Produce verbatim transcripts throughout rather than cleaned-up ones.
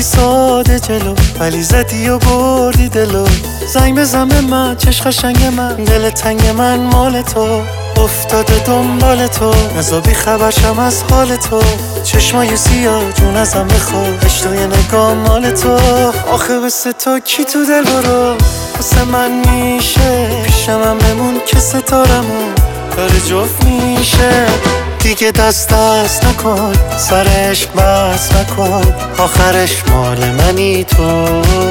رفتی ساده جلو، ولی زدی و بردی دلو. زنگ بزن به من چش قشنگ من، دل تنگ من مال تو، افتاده دنبال تو، نزا بی خبرشم از حال تو. چشمای سیاه جون ازم بخواه، اشتوی نگاه مال تو. آخه بسه تو کی تو دل برو، واسه من میشه پیشم هم بمون که ستارمون داره جفت میشه. دیگه دست دست نکن، سر عشق بس نکن، آخرش مال منی تو.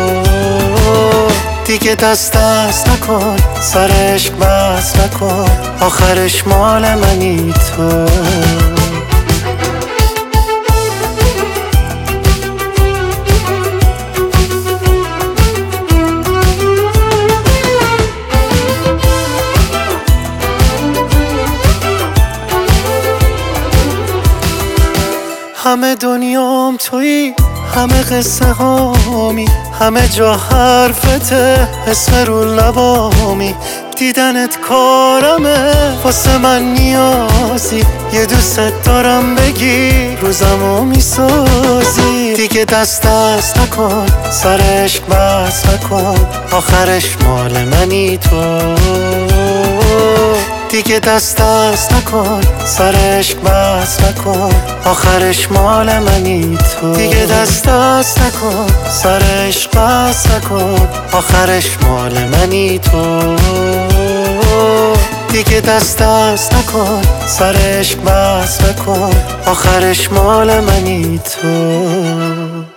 دیگه دست دست نکن، سر عشق بس نکن، آخرش مال منی تو. همه دنیام تویی، همه قصه هامی، همه جا حرفته، اسم رو لبامی. دیدنت کارمه، واسه من نیازی، یه دوست دارم بگی روزمو میسازی. دیگه دست دست نکن، سر عشق بس نکن، آخرش مال منی تو. دیگه دست دست نکن، سر عشق بس نکن، آخرش مال منی تو. دیگه دست دست نکن، سر عشق بس نکن، آخرش مال منی تو. دیگه دست دست نکن، سر عشق بس نکن، آخرش مال منی تو.